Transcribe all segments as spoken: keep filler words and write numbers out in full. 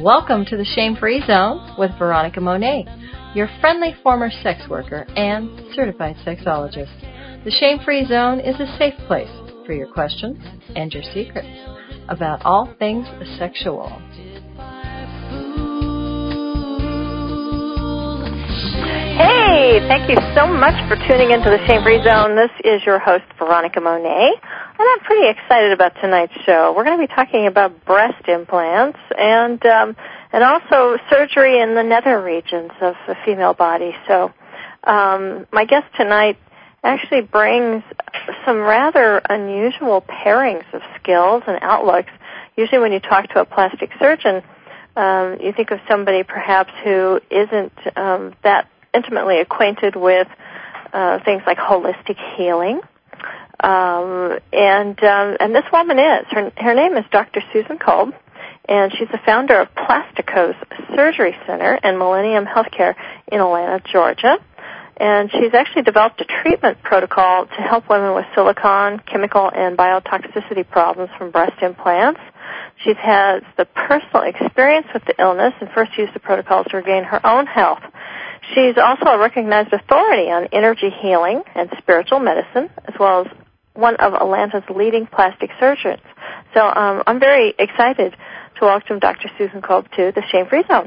Welcome to the Shame-Free Zone with Veronica Monet, your friendly former sex worker and certified sexologist. The Shame-Free Zone is a safe place for your questions and your secrets about all things sexual. Hey, thank you so much for tuning into the Shame-Free Zone. This is your host, Veronica Monet, and I'm pretty excited about tonight's show. We're going to be talking about breast implants and um, and also surgery in the nether regions of the female body. So um, my guest tonight actually brings some rather unusual pairings of skills and outlooks. Usually when you talk to a plastic surgeon, um, you think of somebody perhaps who isn't um, that intimately acquainted with uh, things like holistic healing, um, and um, and this woman is. Her, her name is Doctor Susan Kolb, and she's the founder of Plasticos Surgery Center and Millennium Healthcare in Atlanta, Georgia. And she's actually developed a treatment protocol to help women with silicone, chemical, and biotoxicity problems from breast implants. She has the personal experience with the illness and first used the protocol to regain her own health. She's also a recognized authority on energy healing and spiritual medicine, as well as one of Atlanta's leading plastic surgeons. So um, I'm very excited to welcome Doctor Susan Kolb to the Shame-Free Zone.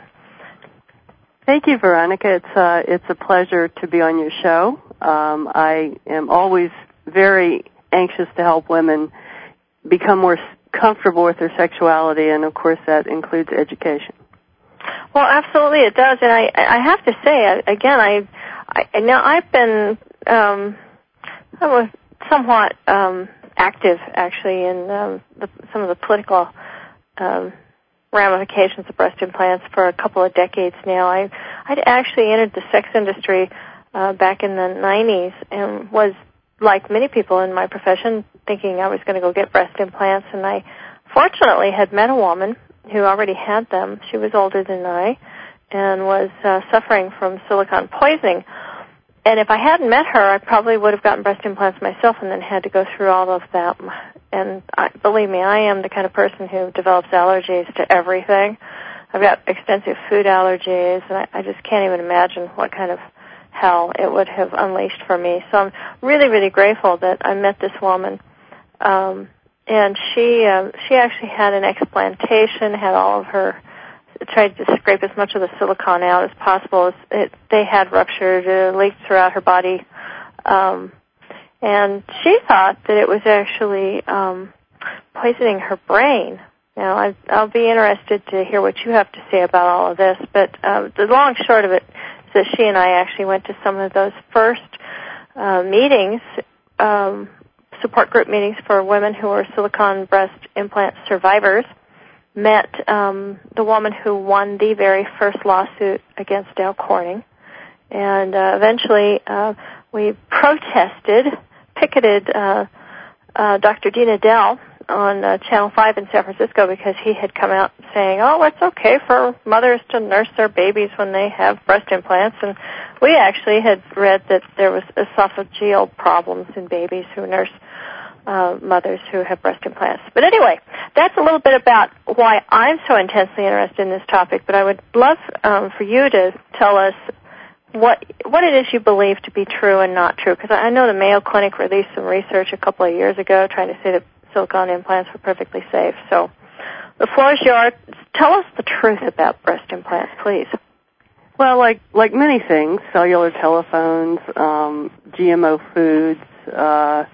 Thank you, Veronica. It's uh, it's a pleasure to be on your show. Um, I am always very anxious to help women become more comfortable with their sexuality, and of course that includes education. Well, absolutely, it does, and I, I have to say again, I, I now I've been um, I was somewhat um, active actually in um, the, some of the political um, ramifications of breast implants for a couple of decades now. I I'd actually entered the sex industry uh, back in the nineties and was, like many people in my profession, thinking I was going to go get breast implants, and I fortunately had met a woman who already had them. She was older than I and was uh, suffering from silicone poisoning. And if I hadn't met her, I probably would have gotten breast implants myself and then had to go through all of that. And I, believe me, I am the kind of person who develops allergies to everything. I've got extensive food allergies, and I, I just can't even imagine what kind of hell it would have unleashed for me. So I'm really, really grateful that I met this woman. Um, and she uh, she actually had an explantation, had all of her, tried to scrape as much of the silicone out as possible. It, they had ruptured, uh, leaked throughout her body. Um, and she thought that it was actually um, poisoning her brain. Now, I, I'll be interested to hear what you have to say about all of this, but uh, the long and short of it is that she and I actually went to some of those first uh, meetings, um, support group meetings for women who were silicone breast implant survivors, met um, the woman who won the very first lawsuit against Dow Corning, and uh, eventually uh, we protested, picketed uh, uh, Doctor Dean Edell on uh, Channel five in San Francisco because he had come out saying, oh, it's okay for mothers to nurse their babies when they have breast implants, and we actually had read that there was esophageal problems in babies who nurse Uh, mothers who have breast implants. But anyway, that's a little bit about why I'm so intensely interested in this topic, but I would love um, for you to tell us what what it is you believe to be true and not true, because I know the Mayo Clinic released some research a couple of years ago trying to say that silicone implants were perfectly safe. So the floor is yours. Tell us the truth about breast implants, please. Well, like like many things, cellular telephones, um, G M O foods, uh,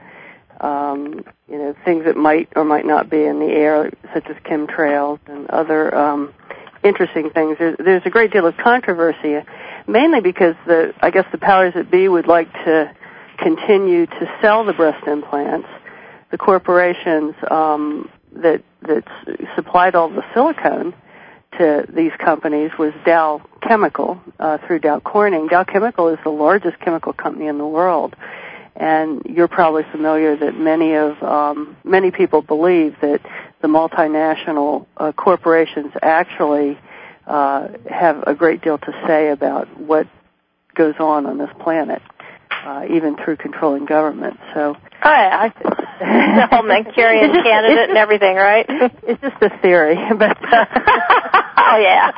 Um, you know, things that might or might not be in the air, such as chemtrails and other um, interesting things. There's, there's a great deal of controversy, mainly because the, I guess the powers that be would like to continue to sell the breast implants. The corporations um, that that supplied all the silicone to these companies was Dow Chemical uh, through Dow Corning. Dow Chemical is the largest chemical company in the world. And you're probably familiar that many of um, many people believe that the multinational uh, corporations actually uh, have a great deal to say about what goes on on this planet, uh, even through controlling government. So, oh, yeah, I, the whole Manchurian candidate and everything, right? It's just a theory, but. Uh, Oh, yeah.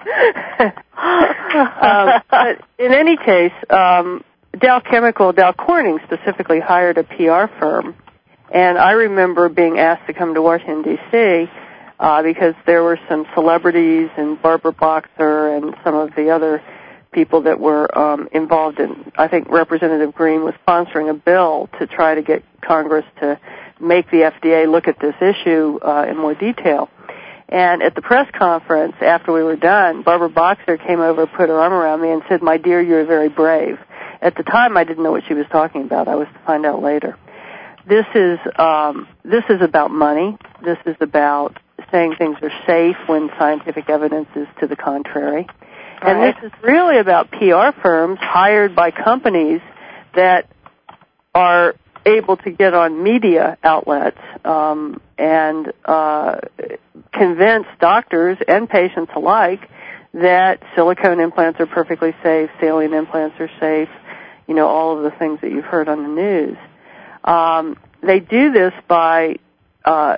um, but in any case, um, Dow Chemical, Dow Corning specifically hired a P R firm, and I remember being asked to come to Washington, D C, uh, because there were some celebrities and Barbara Boxer and some of the other people that were um, involved in, I think Representative Green was sponsoring a bill to try to get Congress to make the F D A look at this issue uh, in more detail. And at the press conference, after we were done, Barbara Boxer came over, put her arm around me, and said, "My dear, you're very brave." At the time, I didn't know what she was talking about. I was to find out later. This is um, this is about money. This is about saying things are safe when scientific evidence is to the contrary. Right. And this is really about P R firms hired by companies that are able to get on media outlets um, and uh, convince doctors and patients alike that silicone implants are perfectly safe, saline implants are safe, you know, all of the things that you've heard on the news. Um, they do this by uh,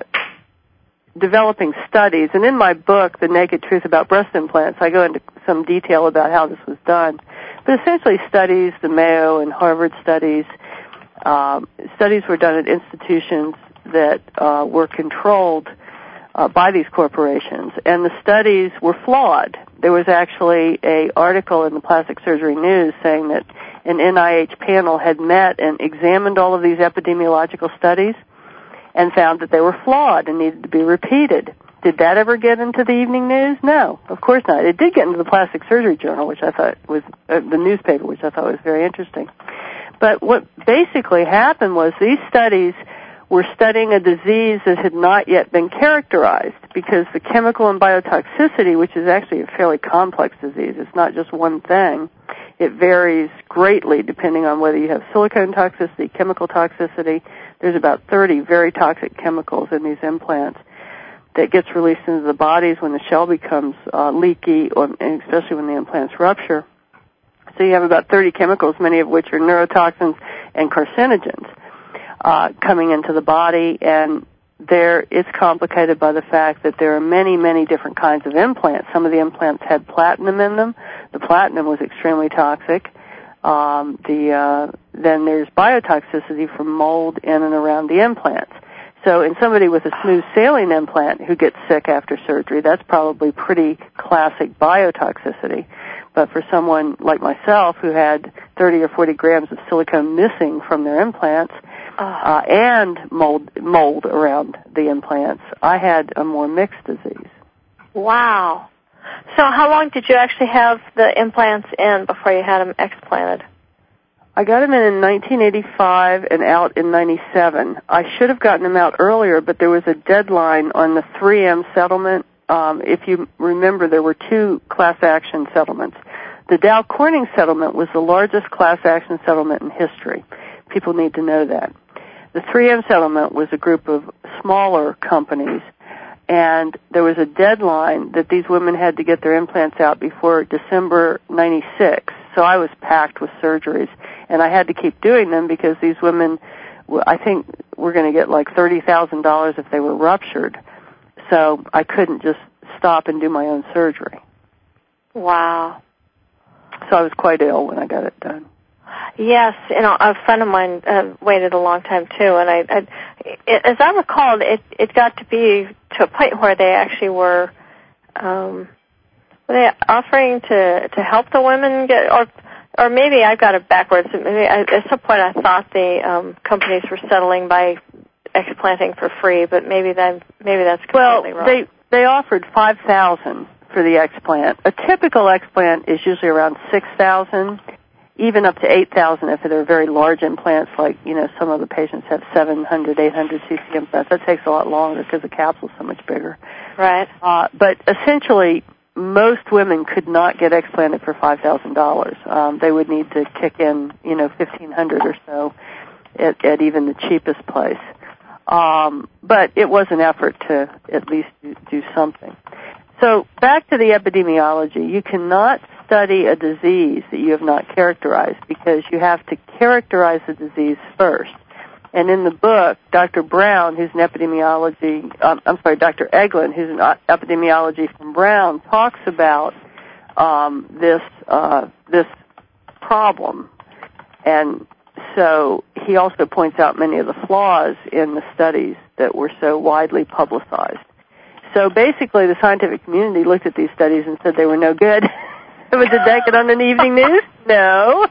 developing studies. And in my book, The Naked Truth About Breast Implants, I go into some detail about how this was done. But essentially studies, the Mayo and Harvard studies, um, studies were done at institutions that uh, were controlled uh, by these corporations. And the studies were flawed. There was actually an article in the Plastic Surgery News saying that an N I H panel had met and examined all of these epidemiological studies and found that they were flawed and needed to be repeated. Did that ever get into the evening news? No, of course not. It did get into the Plastic Surgery Journal, which I thought was uh, the newspaper, which I thought was very interesting. But what basically happened was these studies were studying a disease that had not yet been characterized because the chemical and biotoxicity, which is actually a fairly complex disease, it's not just one thing. It varies greatly depending on whether you have silicone toxicity, chemical toxicity. There's about thirty very toxic chemicals in these implants that gets released into the bodies when the shell becomes uh, leaky, or, and especially when the implants rupture. So you have about thirty chemicals, many of which are neurotoxins and carcinogens, uh, coming into the body, and there it's complicated by the fact that there are many, many different kinds of implants. Some of the implants had platinum in them. The platinum was extremely toxic. Um, the uh, then there's biotoxicity from mold in and around the implants. So in somebody with a smooth saline implant who gets sick after surgery, that's probably pretty classic biotoxicity. But for someone like myself who had thirty or forty grams of silicone missing from their implants uh, and mold mold around the implants, I had a more mixed disease. Wow. So how long did you actually have the implants in before you had them explanted? I got them in in nineteen eighty-five and out in ninety-seven. I should have gotten them out earlier, but there was a deadline on the three M settlement. Um, if you remember, there were two class action settlements. The Dow Corning settlement was the largest class action settlement in history. People need to know that. The three M settlement was a group of smaller companies, and there was a deadline that these women had to get their implants out before December ninety-six. So I was packed with surgeries, and I had to keep doing them because these women, I think, were going to get like thirty thousand dollars if they were ruptured. So I couldn't just stop and do my own surgery. Wow. So I was quite ill when I got it done. Yes, you know, a friend of mine uh, waited a long time too, and I, I it, as I recall, it it got to be to a point where they actually were, um, were they offering to to help the women get, or or maybe I got it backwards. Maybe I, at some point I thought the um, companies were settling by explanting for free, but maybe that maybe that's completely well, wrong. Well, they they offered five thousand for the explant. A typical explant is usually around six thousand. Even up to eight thousand if they're very large implants, like, you know, some of the patients have seven hundred, eight hundred c c implants. That takes a lot longer because the capsule's so much bigger. Right. Uh, but essentially, most women could not get explanted for five thousand dollars. Um, they would need to kick in, you know, fifteen hundred dollars or so at, at even the cheapest place. Um, but it was an effort to at least do, do something. So back to the epidemiology. You cannot study a disease that you have not characterized because you have to characterize the disease first. And in the book, Doctor Brown, who's an epidemiology, um, I'm sorry, Doctor Eglin, who's an epidemiology from Brown, talks about um, this uh, this problem. And so he also points out many of the flaws in the studies that were so widely publicized. So basically, the scientific community looked at these studies and said they were no good. But did that get on the evening news? No.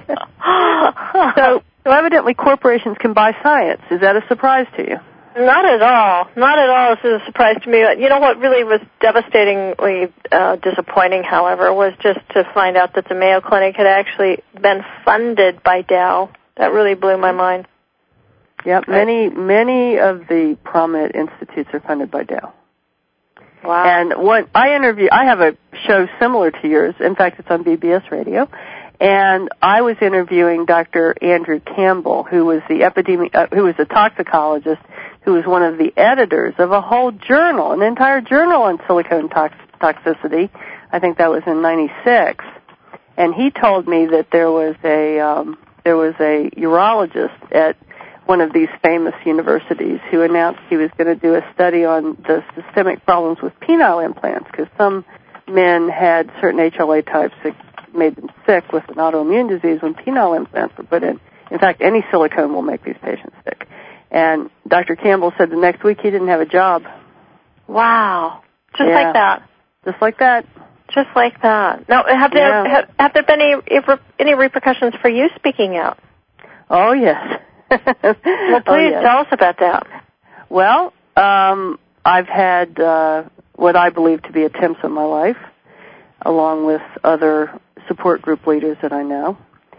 so, so evidently corporations can buy science. Is that a surprise to you? Not at all. Not at all. This is a surprise to me. You know what really was devastatingly uh, disappointing, however, was just to find out that the Mayo Clinic had actually been funded by Dow. That really blew my mind. Yep, many, many of the prominent institutes are funded by Dow. Wow. And what I interview, I have a show similar to yours. In fact, it's on B B S Radio. And I was interviewing Doctor Andrew Campbell, who was the epidemi- uh, who was a toxicologist, who was one of the editors of a whole journal, an entire journal on silicone tox- toxicity. I think that was in ninety-six. And he told me that there was a um, there was a urologist at one of these famous universities who announced he was going to do a study on the systemic problems with penile implants, because some men had certain H L A types that made them sick with an autoimmune disease when penile implants were put in. In fact, any silicone will make these patients sick. And Doctor Campbell said the next week he didn't have a job. Wow. Just yeah. like that. Just like that. Just like that. Now, have there yeah. have, have there been any any repercussions for you speaking out? Oh, yes. Well, please oh, yes. tell us about that. Well, um, I've had uh, what I believe to be attempts in my life, along with other support group leaders that I know.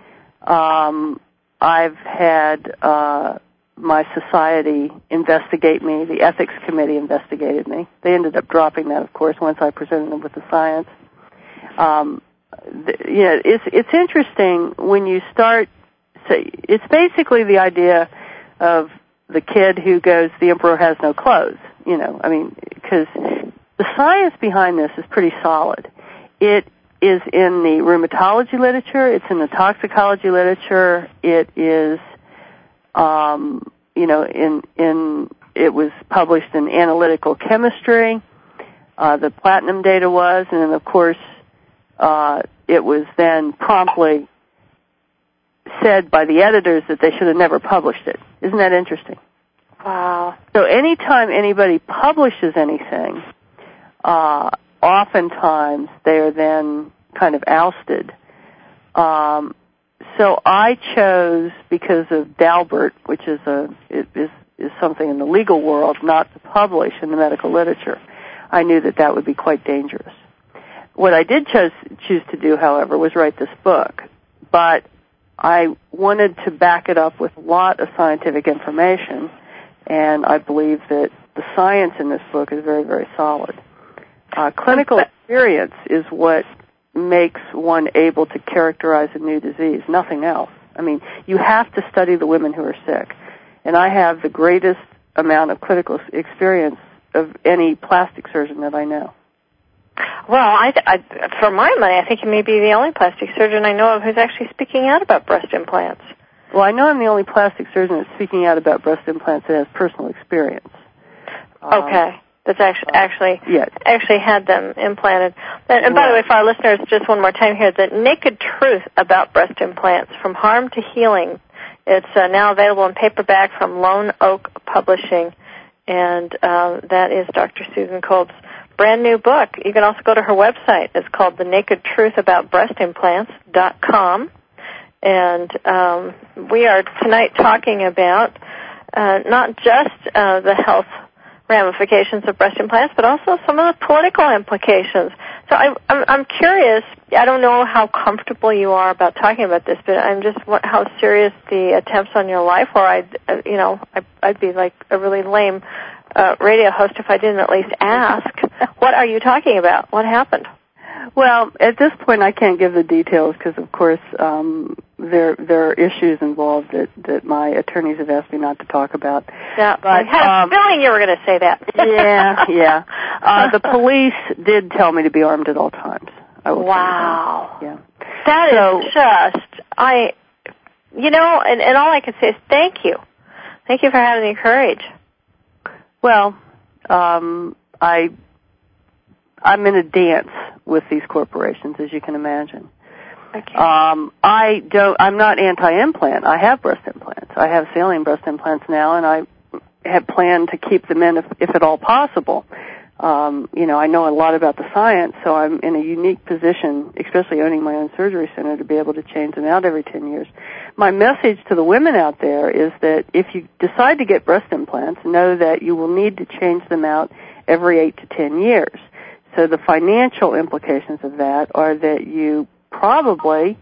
Um, I've had uh, my society investigate me. The ethics committee investigated me. They ended up dropping that, of course, once I presented them with the science. Um, the, you know, it's it's interesting when you start. Say, it's basically the idea of the kid who goes, "The emperor has no clothes." You know, I mean, because the science behind this is pretty solid. It is in the rheumatology literature. It's in the toxicology literature. It is, um, you know, in in it was published in Analytical Chemistry. Uh, the platinum data was, and then of course, uh, it was then promptly said by the editors that they should have never published it. Isn't that interesting? Wow. So anytime anybody publishes anything, uh, oftentimes they are then kind of ousted. Um, so I chose, because of Daubert, which is a is is something in the legal world, not to publish in the medical literature. I knew that that would be quite dangerous. What I did choose choose to do, however, was write this book, but I wanted to back it up with a lot of scientific information, and I believe that the science in this book is very, very solid. Uh, clinical experience is what makes one able to characterize a new disease, nothing else. I mean, you have to study the women who are sick, and I have the greatest amount of clinical experience of any plastic surgeon that I know. Well, I, I, for my money, I think you may be the only plastic surgeon I know of who's actually speaking out about breast implants. Well, I know I'm the only plastic surgeon that's speaking out about breast implants that has personal experience. Okay. Um, that's actually actually yes. actually had them implanted. And, and by right. the way, for our listeners, just one more time here, the Naked Truth About Breast Implants, From Harm to Healing. It's uh, now available in paperback from Lone Oak Publishing, and uh, that is Doctor Susan Kolb's brand new book. You can also go to her website. It's called the naked truth about breast implants dot com. And um, we are tonight talking about uh, not just uh, the health ramifications of breast implants, but also some of the political implications. So I, I'm, I'm curious. I don't know how comfortable you are about talking about this, but I'm just how serious the attempts on your life were. I'd, uh, you know, I, I'd be like a really lame Uh, radio host if I didn't at least ask, what are you talking about? What happened? Well, at this point I can't give the details because, of course, um, there there are issues involved that, that my attorneys have asked me not to talk about. Yeah, but, I had a um, feeling you were going to say that. yeah, yeah. Uh, the police did tell me to be armed at all times. I will wow. Yeah. That so, is just, I, you know, and, and all I can say is thank you. Thank you for having the courage. Well, um, I, I'm in a dance with these corporations, as you can imagine. Okay. Um, I don't, I'm not anti-implant. I have breast implants. I have saline breast implants now, and I have planned to keep them in if, if at all possible. Um, you know, I know a lot about the science, so I'm in a unique position, especially owning my own surgery center, to be able to change them out every ten years. My message to the women out there is that if you decide to get breast implants, know that you will need to change them out every eight to ten years. So the financial implications of that are that you probably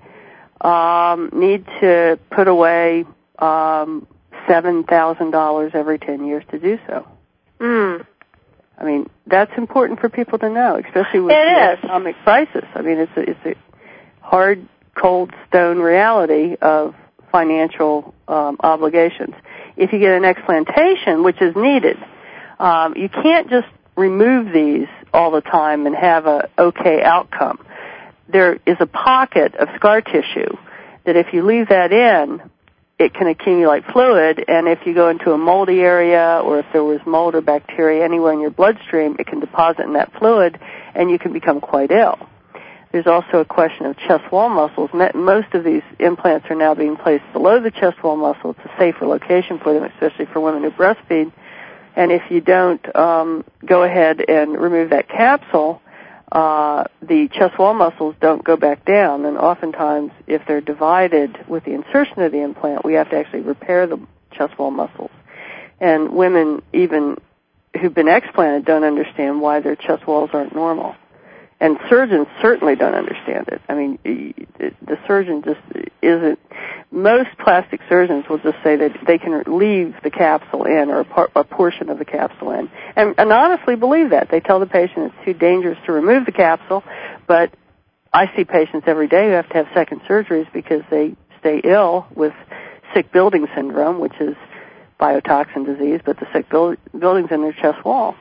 um, need to put away um, seven thousand dollars every ten years to do so. Mm. I mean, that's important for people to know, especially with it the is. economic crisis. I mean, it's a, it's a hard, cold stone reality of financial um, obligations. If you get an explantation, which is needed, um, you can't just remove these all the time and have a okay outcome. There is a pocket of scar tissue that if you leave that in, it can accumulate fluid, and if you go into a moldy area or if there was mold or bacteria anywhere in your bloodstream, it can deposit in that fluid, and you can become quite ill. There's also a question of chest wall muscles. Most of these implants are now being placed below the chest wall muscle. It's a safer location for them, especially for women who breastfeed. And if you don't um, go ahead and remove that capsule, Uh, the chest wall muscles don't go back down, and oftentimes if they're divided with the insertion of the implant, we have to actually repair the chest wall muscles. And women, even who've been explanted, don't understand why their chest walls aren't normal. And surgeons certainly don't understand it. I mean, the surgeon just isn't. Most plastic surgeons will just say that they can leave the capsule in or a, part, a portion of the capsule in. And, and honestly believe that. They tell the patient it's too dangerous to remove the capsule, but I see patients every day who have to have second surgeries because they stay ill with sick building syndrome, which is biotoxin disease, but the sick build, buildings in their chest wall.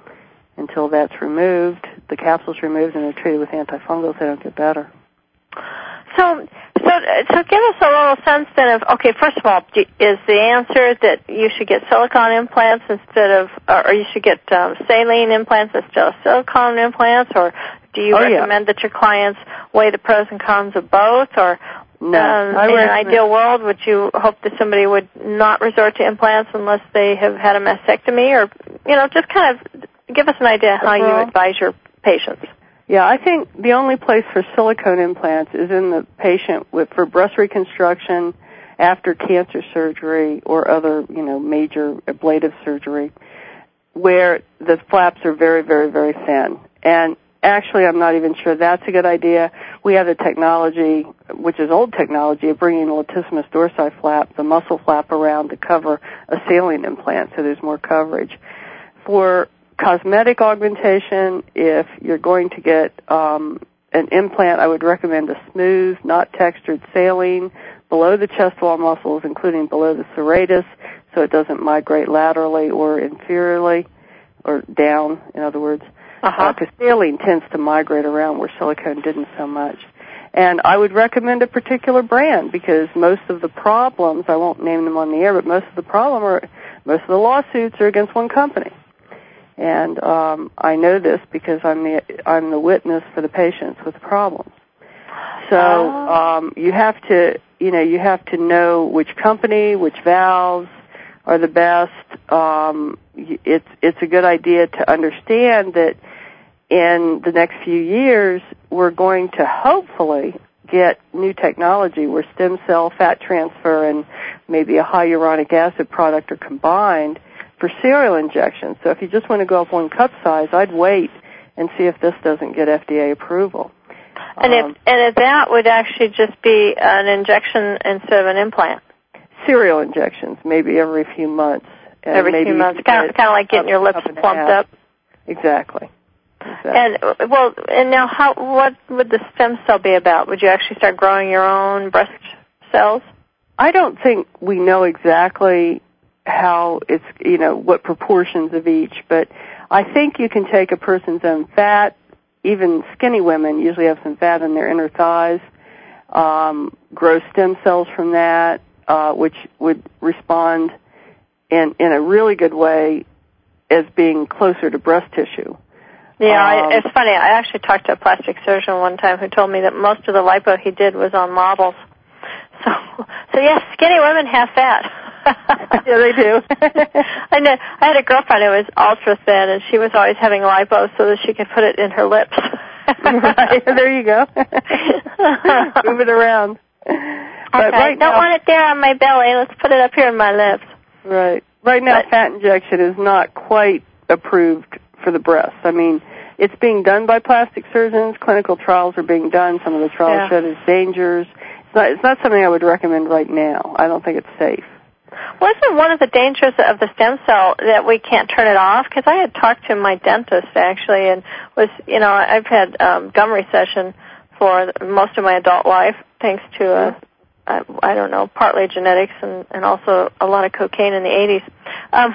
Until that's removed, the capsule's removed, and they're treated with antifungals, they don't get better. So, so, so give us a little sense then of, okay, first of all, is the answer that you should get silicone implants instead of, or you should get um, saline implants instead of silicone implants, or do you oh, recommend yeah. that your clients weigh the pros and cons of both, or no, um, I in recommend- an ideal world, would you hope that somebody would not resort to implants unless they have had a mastectomy, or, you know, just kind of give us an idea how you advise your patients. Yeah, I think the only place for silicone implants is in the patient with for breast reconstruction after cancer surgery or other, you know, major ablative surgery, where the flaps are very, very, very thin. And actually, I'm not even sure that's a good idea. We have the technology, which is old technology, of bringing the latissimus dorsi flap, the muscle flap, around to cover a saline implant, so there's more coverage. For cosmetic augmentation, if you're going to get um, an implant, I would recommend a smooth, not textured saline below the chest wall muscles, including below the serratus, so it doesn't migrate laterally or inferiorly, or down, in other words. Uh-huh. Because uh, saline tends to migrate around where silicone didn't so much. And I would recommend a particular brand because most of the problems, I won't name them on the air, but most of the problem are, most of the lawsuits are against one company. And um, I know this because I'm the I'm the witness for the patients with problems. So um, you have to you know you have to know which company, which valves are the best. Um, it's it's a good idea to understand that in the next few years we're going to hopefully get new technology where stem cell fat transfer and maybe a hyaluronic acid product are combined for serial injections. So if you just want to go up one cup size, I'd wait and see if this doesn't get F D A approval. And um, if and if that would actually just be an injection instead of an implant? Serial injections, maybe every few months. And every maybe few months, kind of, kind of like getting your lips plumped up. Exactly. exactly. And well, and now, how? What would the stem cell be about? Would you actually start growing your own breast cells? I don't think we know exactly how it's, you know, what proportions of each, but I think you can take a person's own fat. Even skinny women usually have some fat in their inner thighs, um, grow stem cells from that, uh, which would respond in, in a really good way as being closer to breast tissue. Yeah, um, I, it's funny. I actually talked to a plastic surgeon one time who told me that most of the lipo he did was on models. So, so yes, skinny women have fat. Yeah, they do. I know. I had a girlfriend who was ultra thin, and she was always having lipo so that she could put it in her lips. Right, there you go. Move it around. But okay, right don't now, want it there on my belly. Let's put it up here in my lips. Right. Right now, But, fat injection is not quite approved for the breast. I mean, it's being done by plastic surgeons. Clinical trials are being done. Some of the trials yeah. show there's dangers. It's not, it's not something I would recommend right now. I don't think it's safe. Well, isn't one of the dangers of the stem cell that we can't turn it off? Because I had talked to my dentist, actually, and was, you know, I've had um, gum recession for most of my adult life, thanks to, a, I, I don't know, partly genetics and, and also a lot of cocaine in the eighties. Um,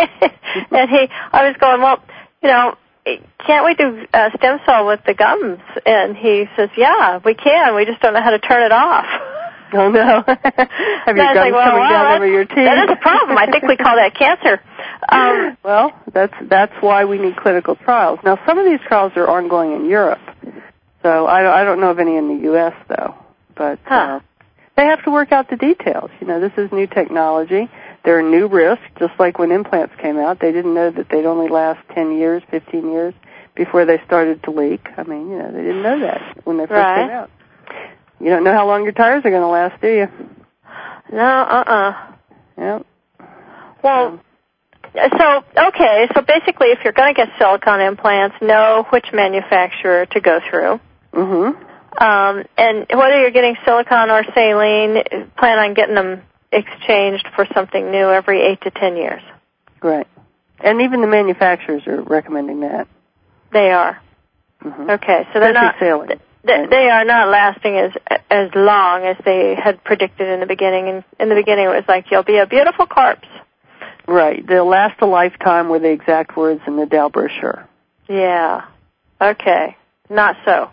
and he, I was going, well, you know, can't we do uh, stem cell with the gums? And he says, yeah, we can. We just don't know how to turn it off. Oh, no. Have your gums like, well, coming wow, down over your teeth? That is a problem. I think we call that cancer. Um, well, that's that's why we need clinical trials. Now, some of these trials are ongoing in Europe, so I, I don't know of any in the U S, though. But huh. uh, they have to work out the details. You know, this is new technology. There are new risks, just like when implants came out. They didn't know that they'd only last ten years, fifteen years before they started to leak. I mean, you know, they didn't know that when they first right. came out. You don't know how long your tires are going to last, do you? No, uh-uh. Yep. Well, um, so, okay, so basically if you're going to get silicone implants, know which manufacturer to go through. Mm-hmm. Um, and whether you're getting silicone or saline, plan on getting them exchanged for something new every eight to ten years. Right. And even the manufacturers are recommending that. They are. Mm-hmm. Okay, so they're not... Saline. They, they are not lasting as as long as they had predicted in the beginning. And in the beginning, it was like, you'll be a beautiful corpse. Right. They'll last a lifetime were the exact words in the Dow brochure. Yeah. Okay. Not so.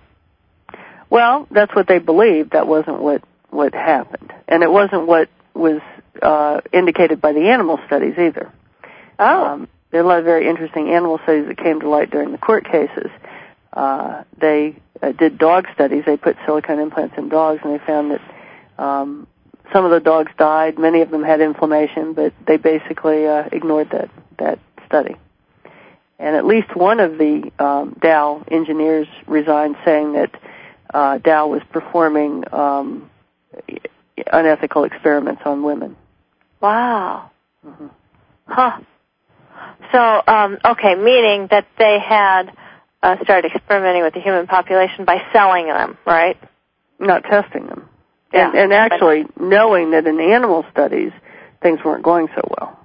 Well, that's what they believed. That wasn't what, what happened. And it wasn't what was uh, indicated by the animal studies either. Oh. Um, there are a lot of very interesting animal studies that came to light during the court cases. Uh, they uh, did dog studies. They put silicone implants in dogs, and they found that um, some of the dogs died. Many of them had inflammation, but they basically uh, ignored that that study. And at least one of the um, Dow engineers resigned, saying that uh, Dow was performing um, unethical experiments on women. Wow. Mm-hmm. Huh. So, um, okay, meaning that they had uh, started experimenting with the human population by selling them, right? Not testing them. Yeah. And, and actually knowing that in animal studies, things weren't going so well.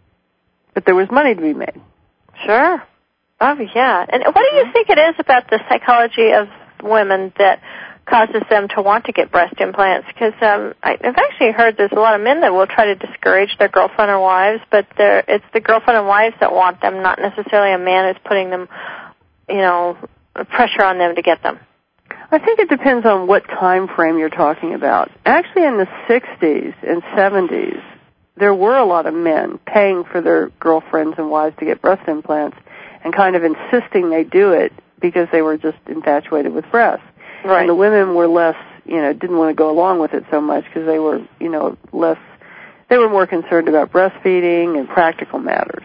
But there was money to be made. Sure. Oh, yeah. And what do you think it is about the psychology of women that causes them to want to get breast implants? Because um, I've actually heard there's a lot of men that will try to discourage their girlfriend or wives, but it's the girlfriend and wives that want them, not necessarily a man who's putting them, you know, pressure on them to get them. I think it depends on what time frame you're talking about. Actually, in the sixties and seventies, there were a lot of men paying for their girlfriends and wives to get breast implants and kind of insisting they do it because they were just infatuated with breasts. Right. And the women were less, you know, didn't want to go along with it so much because they were, you know, less, they were more concerned about breastfeeding and practical matters.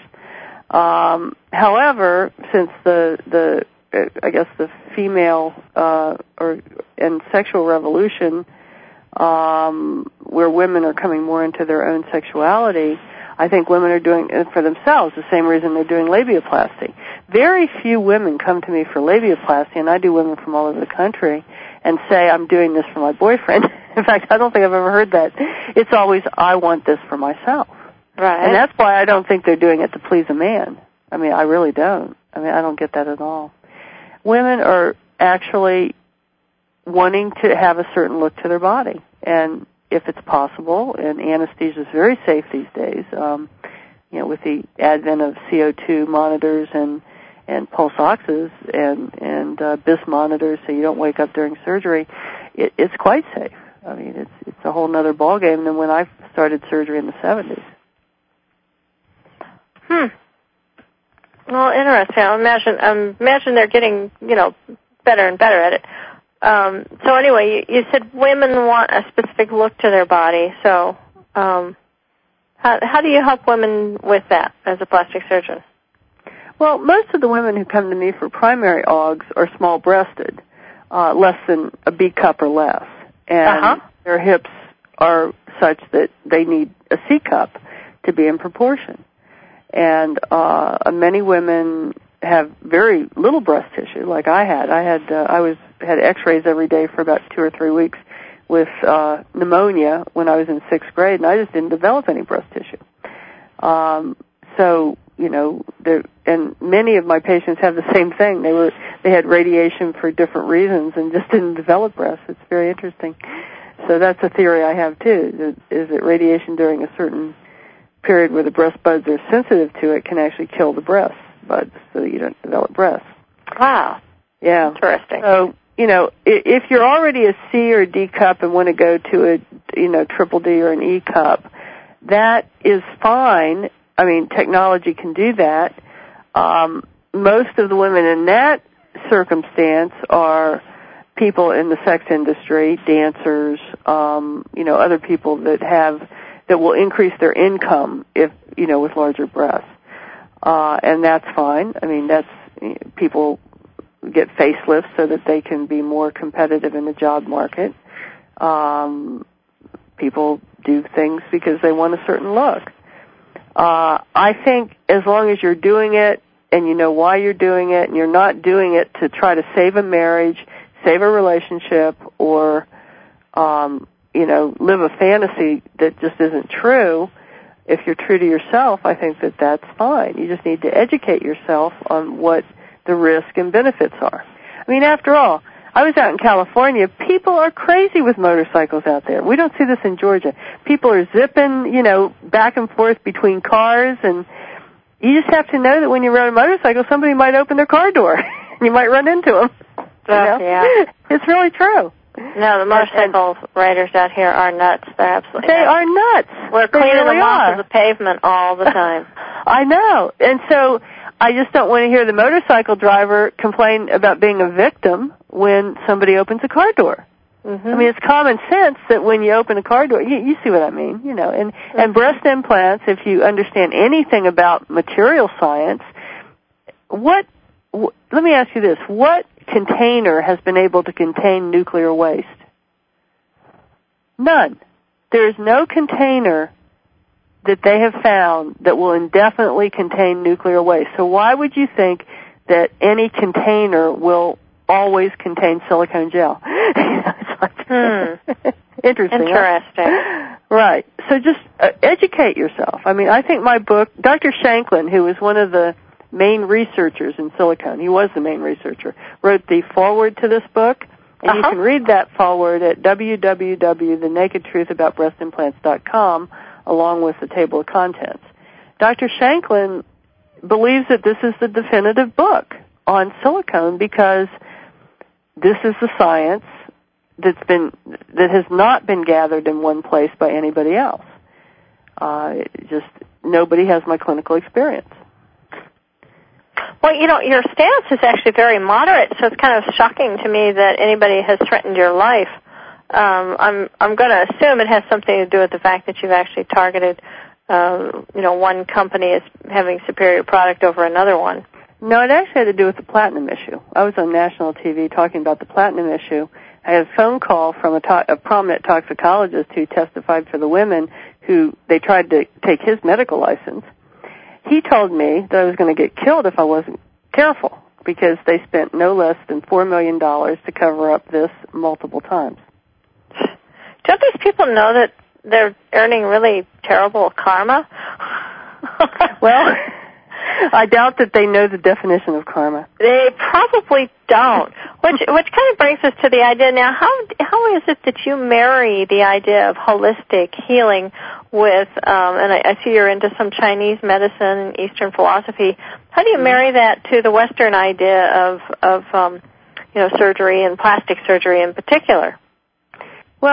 Um, however, since the, the, I guess the female, uh, or, and sexual revolution, um, where women are coming more into their own sexuality, I think women are doing it for themselves, the same reason they're doing labiaplasty. Very few women come to me for labiaplasty, and I do women from all over the country, and say, I'm doing this for my boyfriend. In fact, I don't think I've ever heard that. It's always, I want this for myself. Right. And that's why I don't think they're doing it to please a man. I mean, I really don't. I mean, I don't get that at all. Women are actually wanting to have a certain look to their body, and if it's possible, and anesthesia is very safe these days, um, you know, with the advent of C O two monitors and, and pulse oxes and, and uh, B I S monitors so you don't wake up during surgery, it, it's quite safe. I mean, it's it's a whole other ballgame than when I started surgery in the seventies. Hmm. Well, interesting. I imagine, um, imagine they're getting, you know, better and better at it. Um, so anyway, you, you said women want a specific look to their body. So um, how, how do you help women with that as a plastic surgeon? Well, most of the women who come to me for primary augs are small-breasted, uh, less than a B cup or less. And uh-huh. their hips are such that they need a C cup to be in proportion. And uh, many women have very little breast tissue, like I had. I had uh, I was had X-rays every day for about two or three weeks with uh, pneumonia when I was in sixth grade, and I just didn't develop any breast tissue. Um, so you know, there, and many of my patients have the same thing. They were they had radiation for different reasons and just didn't develop breasts. It's very interesting. So that's a theory I have too. Is that radiation during a certain period where the breast buds are sensitive to it can actually kill the breast buds so that you don't develop breasts. Wow. Yeah. Interesting. So, you know, if you're already a C or D cup and want to go to a, you know, triple D or an E cup, that is fine. I mean, technology can do that. Um, most of the women in that circumstance are people in the sex industry, dancers, um, you know, other people that have that will increase their income if, you know, with larger breasts. Uh, and that's fine. I mean, that's, people get facelifts so that they can be more competitive in the job market. Um, people do things because they want a certain look. Uh, I think as long as you're doing it and you know why you're doing it and you're not doing it to try to save a marriage, save a relationship, or, um, you know, live a fantasy that just isn't true, if you're true to yourself, I think that that's fine. You just need to educate yourself on what the risk and benefits are. I mean, after all, I was out in California. People are crazy with motorcycles out there. We don't see this in Georgia. People are zipping, you know, back and forth between cars, and you just have to know that when you ride a motorcycle, somebody might open their car door, and you might run into them. You know? Yeah. It's really true. No, the motorcycle and, riders out here are nuts. They're absolutely They nuts. are nuts. We're they cleaning really them off are. of the pavement all the time. I know. And so I just don't want to hear the motorcycle driver complain about being a victim when somebody opens a car door. Mm-hmm. I mean, it's common sense that when you open a car door, you, you see what I mean, you know. And, mm-hmm. and breast implants, if you understand anything about material science, what, wh- let me ask you this, what container has been able to contain nuclear waste? None. There is no container that they have found that will indefinitely contain nuclear waste. So why would you think that any container will always contain silicone gel? It's like, hmm. Interesting. Interesting. Huh? Right. So just uh, educate yourself. I mean, I think my book, Doctor Shanklin, who was one of the main researchers in silicone, he was the main researcher, wrote the foreword to this book, and uh-huh. you can read that foreword at w w w dot the naked truth about breast implants dot com, along with the table of contents. Doctor Shanklin believes that this is the definitive book on silicone because this is the science that's been that has not been gathered in one place by anybody else. Uh, just nobody has my clinical experience. Well, you know, your stance is actually very moderate, so it's kind of shocking to me that anybody has threatened your life. Um, I'm I'm going to assume it has something to do with the fact that you've actually targeted, uh, you know, one company as having superior product over another one. No, it actually had to do with the platinum issue. I was on national T V talking about the platinum issue. I had a phone call from a, to- a prominent toxicologist who testified for the women who they tried to take his medical license. He told me that I was going to get killed if I wasn't careful because they spent no less than four million dollars to cover up this multiple times. Don't these people know that they're earning really terrible karma? Well, I doubt that they know the definition of karma. They probably don't. Which which kind of brings us to the idea now, how how is it that you marry the idea of holistic healing with, um, and I, I see you're into some Chinese medicine and Eastern philosophy. How do you marry that to the Western idea of, of um, you know, surgery and plastic surgery in particular? Well,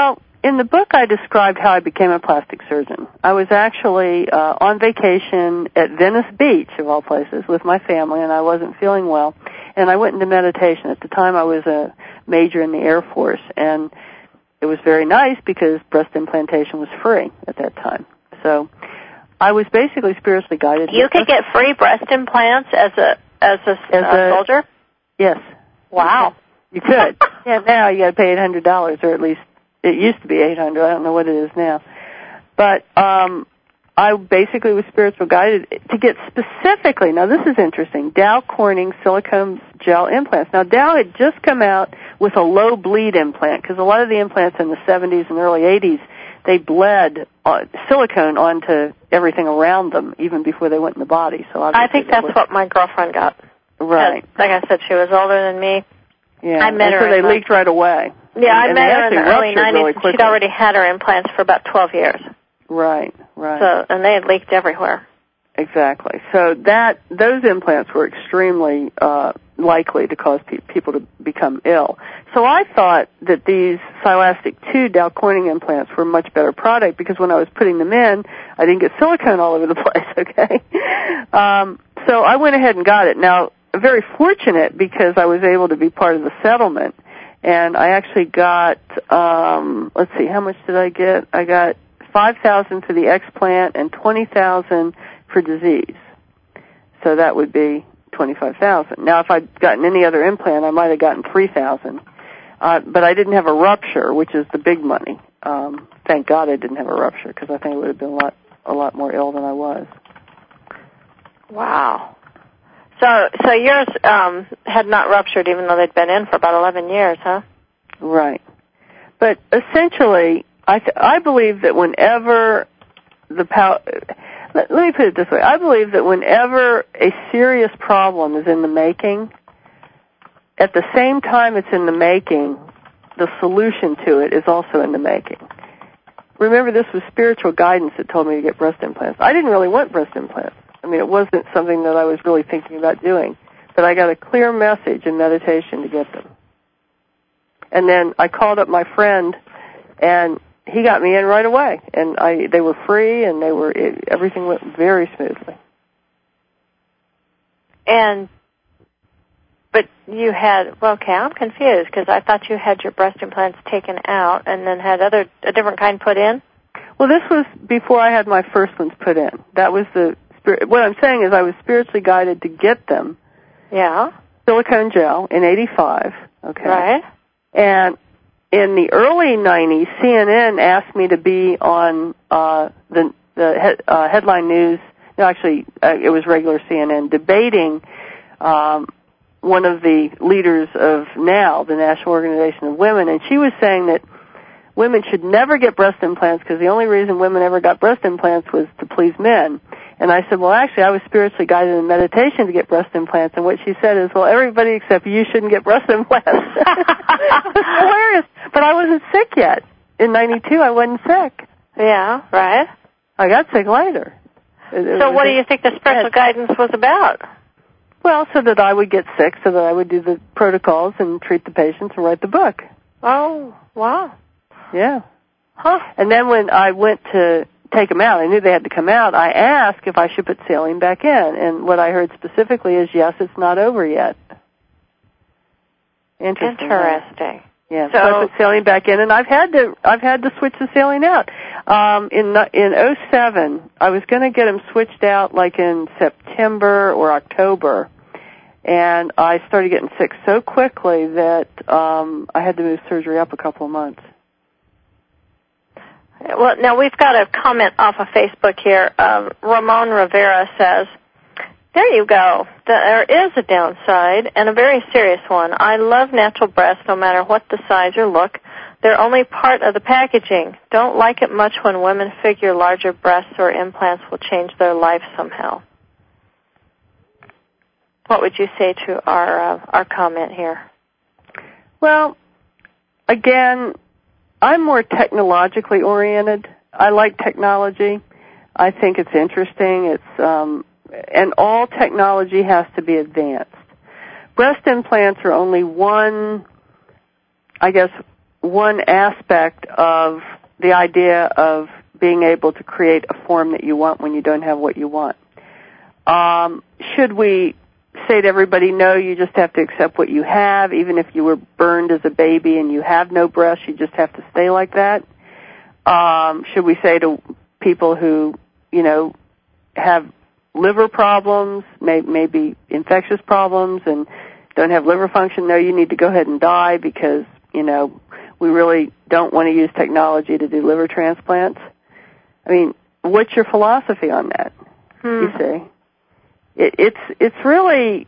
in the book I described how I became a plastic surgeon. I was actually uh, on vacation at Venice Beach, of all places, with my family, and I wasn't feeling well. And I went into meditation. At the time, I was a major in the Air Force, and it was very nice because breast implantation was free at that time. So I was basically spiritually guided. You could get free breast implants as a as a, as a, a soldier? Yes. Wow. You could. Yeah, now you got to pay eight hundred dollars, or at least it used to be eight hundred dollars. I don't know what it is now. But um, I basically was spiritual guided to get specifically, now this is interesting, Dow Corning silicone gel implants. Now Dow had just come out with a low bleed implant, because a lot of the implants in the seventies and early eighties, they bled uh, silicone onto everything around them, even before they went in the body. So I think that's were, what my girlfriend got. Right. Like I said, she was older than me. Yeah, I met and her so they the, leaked right away. Yeah, I and met her in the early nineties. Really She'd already had her implants for about twelve years. Right, right. So, and they had leaked everywhere. Exactly. So that those implants were extremely uh, likely to cause pe- people to become ill. So I thought that these Silastic two Dow Corning implants were a much better product, because when I was putting them in, I didn't get silicone all over the place, okay? Um, so I went ahead and got it. Now, very fortunate, because I was able to be part of the settlement, and I actually got, um, let's see, how much did I get? I got five thousand dollars for the explant and twenty thousand dollars for disease. So that would be twenty-five thousand dollars. Now, if I'd gotten any other implant, I might have gotten three thousand dollars. Uh, but I didn't have a rupture, which is the big money. Um, thank God I didn't have a rupture, because I think I would have been a lot, a lot more ill than I was. Wow. So, so yours um, had not ruptured, even though they'd been in for about eleven years, huh? Right. But essentially, I th- I believe that whenever the power, let, let me put it this way: I believe that whenever a serious problem is in the making, at the same time it's in the making, the solution to it is also in the making. Remember, this was spiritual guidance that told me to get breast implants. I didn't really want breast implants. I mean, it wasn't something that I was really thinking about doing, but I got a clear message in meditation to get them. And then I called up my friend, and he got me in right away. And I, they were free, and they were it, everything went very smoothly. And, but you had, well, okay, I'm confused, because I thought you had your breast implants taken out and then had other a different kind put in. Well, this was before I had my first ones put in. That was the. What I'm saying is I was spiritually guided to get them. Yeah. Silicone gel in eighty-five. Okay. Right. And in the early nineties, C N N asked me to be on uh, the the he- uh, headline news. No, actually, uh, it was regular C N N debating um, one of the leaders of NOW, the National Organization of Women, and she was saying that women should never get breast implants, because the only reason women ever got breast implants was to please men. And I said, well, actually, I was spiritually guided in meditation to get breast implants. And what she said is, well, everybody except you shouldn't get breast implants. It's hilarious. But I wasn't sick yet. In ninety-two, I wasn't sick. Yeah, right. I got sick later. It, it so what do you think the spiritual bad. guidance was about? Well, so that I would get sick, so that I would do the protocols and treat the patients and write the book. Oh, wow. Yeah. Huh. And then when I went to take them out, I knew they had to come out, I asked if I should put saline back in. And what I heard specifically is, yes, it's not over yet. Interesting. Interesting. Yeah, so, so I put saline back in, and I've had to I've had to switch the saline out. Um, in in oh seven, I was going to get them switched out like in September or October, and I started getting sick so quickly that um, I had to move surgery up a couple of months. Well, now we've got a comment off of Facebook here. Um, Ramon Rivera says, there you go. There is a downside, and a very serious one. I love natural breasts no matter what the size or look. They're only part of the packaging. Don't like it much when women figure larger breasts or implants will change their life somehow. What would you say to our uh, our comment here? Well, again, I'm more technologically oriented. I like technology. I think it's interesting. It's um, and all technology has to be advanced. Breast implants are only one, I guess, one aspect of the idea of being able to create a form that you want when you don't have what you want. Um, should we say to everybody, no, you just have to accept what you have, even if you were burned as a baby and you have no breasts, you just have to stay like that? Um, should we say to people who, you know, have liver problems, may, maybe infectious problems, and don't have liver function, no, you need to go ahead and die because, you know, we really don't want to use technology to do liver transplants? I mean, what's your philosophy on that? Hmm. You see? It, it's it's really,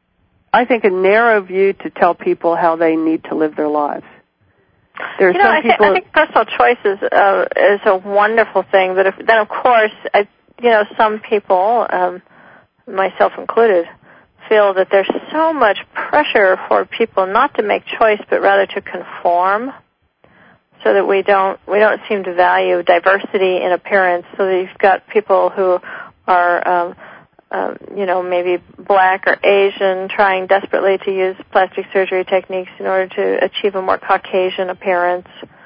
I think, a narrow view to tell people how they need to live their lives. There are you know, some I, th- people. I think personal choice is uh, is a wonderful thing, but if, then of course, I, you know, some people, um, myself included, feel that there's so much pressure for people not to make choice, but rather to conform, so that we don't we don't seem to value diversity in appearance. So that you've got people who are um, Um, you know, maybe black or Asian, trying desperately to use plastic surgery techniques in order to achieve a more Caucasian appearance.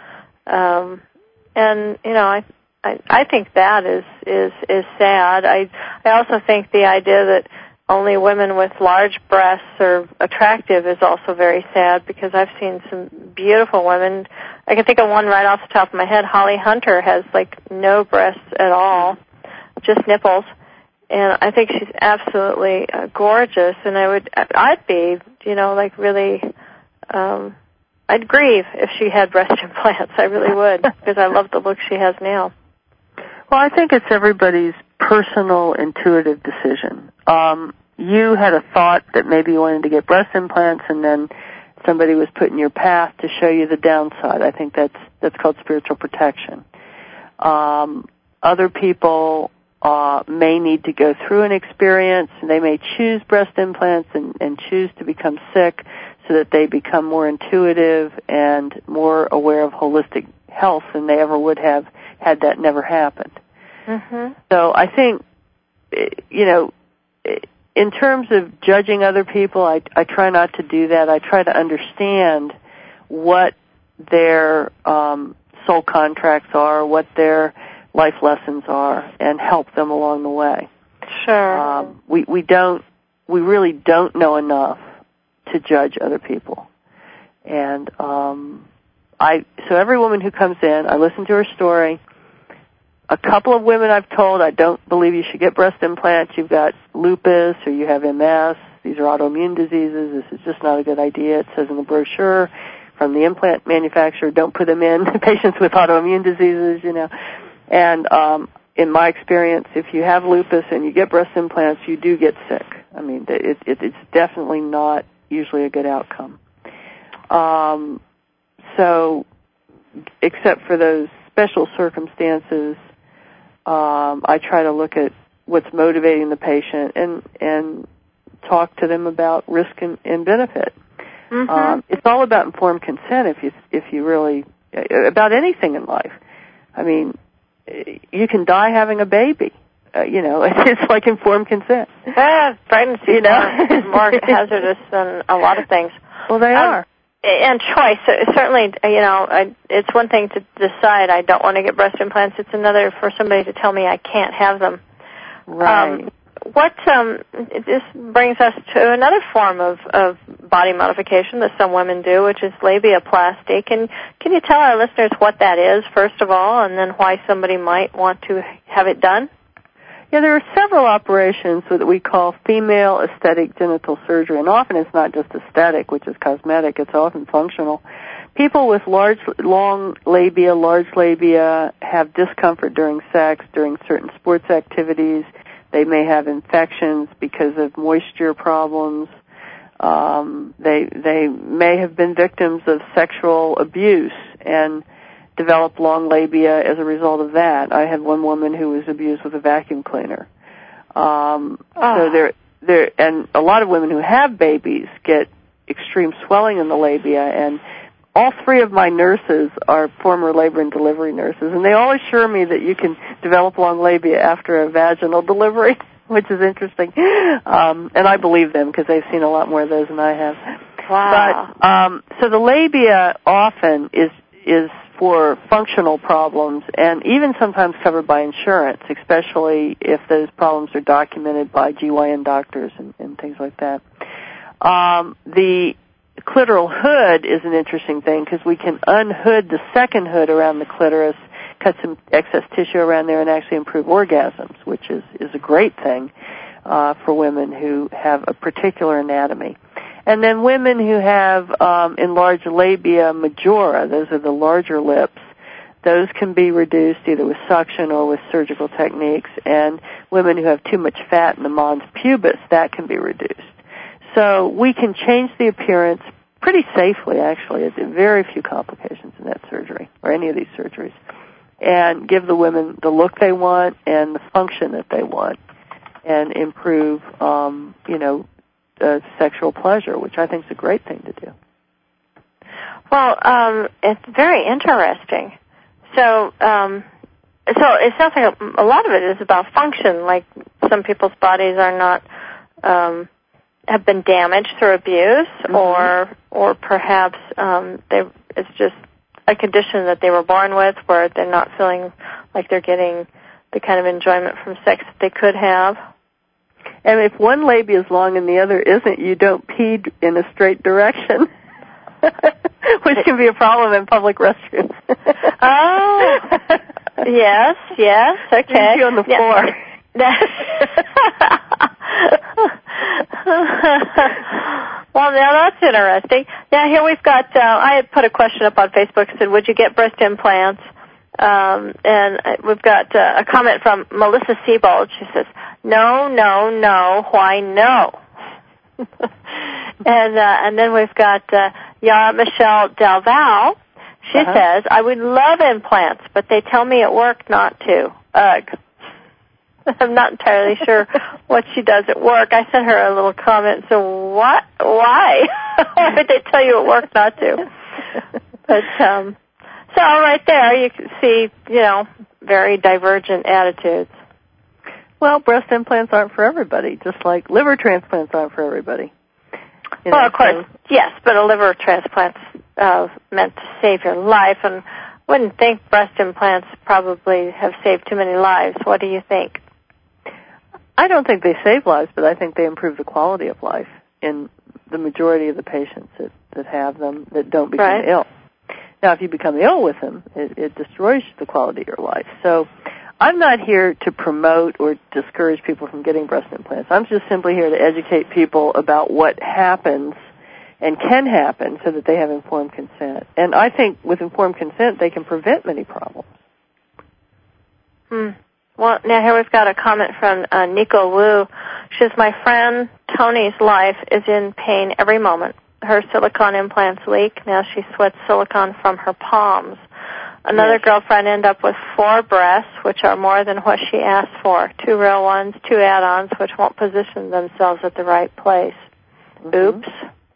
Um, and, you know, I, I I think that is, is, is sad. I I also think the idea that only women with large breasts are attractive is also very sad, because I've seen some beautiful women. I can think of one right off the top of my head. Holly Hunter has, like, no breasts at all, just nipples. And I think she's absolutely uh, gorgeous, and I would, I'd be, you know, like really, um, I'd grieve if she had breast implants. I really would, because I love the look she has now. Well, I think it's everybody's personal, intuitive decision. Um, you had a thought that maybe you wanted to get breast implants, and then somebody was put in your path to show you the downside. I think that's that's called spiritual protection. Um, other people Uh, may need to go through an experience, and they may choose breast implants and, and choose to become sick so that they become more intuitive and more aware of holistic health than they ever would have had that never happened. Mm-hmm. So I think, you know, in terms of judging other people, I, I try not to do that. I try to understand what their um, soul contracts are, what their life lessons are, and help them along the way. Sure. Um, we we don't we really don't know enough to judge other people, and um, I so every woman who comes in, I listen to her story. A couple of women I've told, I don't believe you should get breast implants. You've got lupus or you have M S. These are autoimmune diseases. This is just not a good idea. It says in the brochure from the implant manufacturer, don't put them in patients with autoimmune diseases. You know. And um, in my experience, if you have lupus and you get breast implants, you do get sick. I mean, it, it, it's definitely not usually a good outcome. Um, so, except for those special circumstances, um, I try to look at what's motivating the patient and and talk to them about risk and, and benefit. Mm-hmm. Um, it's all about informed consent. If you if you really about anything in life, I mean. You can die having a baby. Uh, you know, it's like informed consent. Yeah, pregnancy you know? is more hazardous than a lot of things. Well, they um, are. And choice, certainly, you know, I, it's one thing to decide I don't want to get breast implants. It's another for somebody to tell me I can't have them. Right. Um, what um, this brings us to another form of, of body modification that some women do, which is labiaplasty. Can can you tell our listeners what that is, first of all, and then why somebody might want to have it done? Yeah, there are several operations that we call female aesthetic genital surgery, and often it's not just aesthetic, which is cosmetic. It's often functional. People with large, long labia, large labia, have discomfort during sex, during certain sports activities. They may have infections because of moisture problems. Um, they they may have been victims of sexual abuse and developed long labia as a result of that. I had one woman who was abused with a vacuum cleaner. Um, oh. So there there and a lot of women who have babies get extreme swelling in the labia, and all three of my nurses are former labor and delivery nurses, and they all assure me that you can develop long labia after a vaginal delivery, which is interesting. Um, and I believe them because they've seen a lot more of those than I have. Wow. But um, so the labia often is is for functional problems, and even sometimes covered by insurance, especially if those problems are documented by G Y N doctors and, and things like that. Um, the clitoral hood is an interesting thing because we can unhood the second hood around the clitoris, cut some excess tissue around there, and actually improve orgasms, which is, is a great thing uh, for women who have a particular anatomy. And then women who have um, enlarged labia majora, those are the larger lips, those can be reduced either with suction or with surgical techniques. And women who have too much fat in the mons pubis, that can be reduced. So we can change the appearance pretty safely, actually. There's very few complications in that surgery, or any of these surgeries, and give the women the look they want and the function that they want, and improve, um, you know, uh, sexual pleasure, which I think is a great thing to do. Well, um, it's very interesting. So, um, so it sounds like a, a lot of it is about function. Like some people's bodies are not um, have been damaged through abuse, mm-hmm. or or perhaps um, they it's just a condition that they were born with, where they're not feeling like they're getting the kind of enjoyment from sex that they could have. And if one labia is long and the other isn't, you don't pee in a straight direction, which can be a problem in public restrooms. Oh, yes, yes, okay. You pee on the floor. Well, now that's interesting. Now here we've got, uh, I had put a question up on Facebook, said, would you get breast implants? Um, and we've got uh, a comment from Melissa Siebold. She says, no, no, no, why no? and uh, and then we've got uh, Yara Michelle Dalval. She uh-huh. says, I would love implants, but they tell me at work not to. Ugh. I'm not entirely sure what she does at work. I sent her a little comment, so what? Why? Why would they tell you at work not to? But, um, so right there you can see, you know, very divergent attitudes. Well, breast implants aren't for everybody, just like liver transplants aren't for everybody. You well, know, of course, so. Yes, but a liver transplant's uh, meant to save your life, and wouldn't think breast implants probably have saved too many lives. What do you think? I don't think they save lives, but I think they improve the quality of life in the majority of the patients that, that have them that don't become right. ill. Now, if you become ill with them, it, it destroys the quality of your life. So I'm not here to promote or discourage people from getting breast implants. I'm just simply here to educate people about what happens and can happen so that they have informed consent. And I think with informed consent, they can prevent many problems. Hmm. Well, now here we've got a comment from uh, Nico Wu. She says, my friend Tony's life is in pain every moment. Her silicone implants leak. Now she sweats silicone from her palms. Another yes. girlfriend ended up with four breasts, which are more than what she asked for. Two real ones, two add-ons, which won't position themselves at the right place. Mm-hmm. Oops.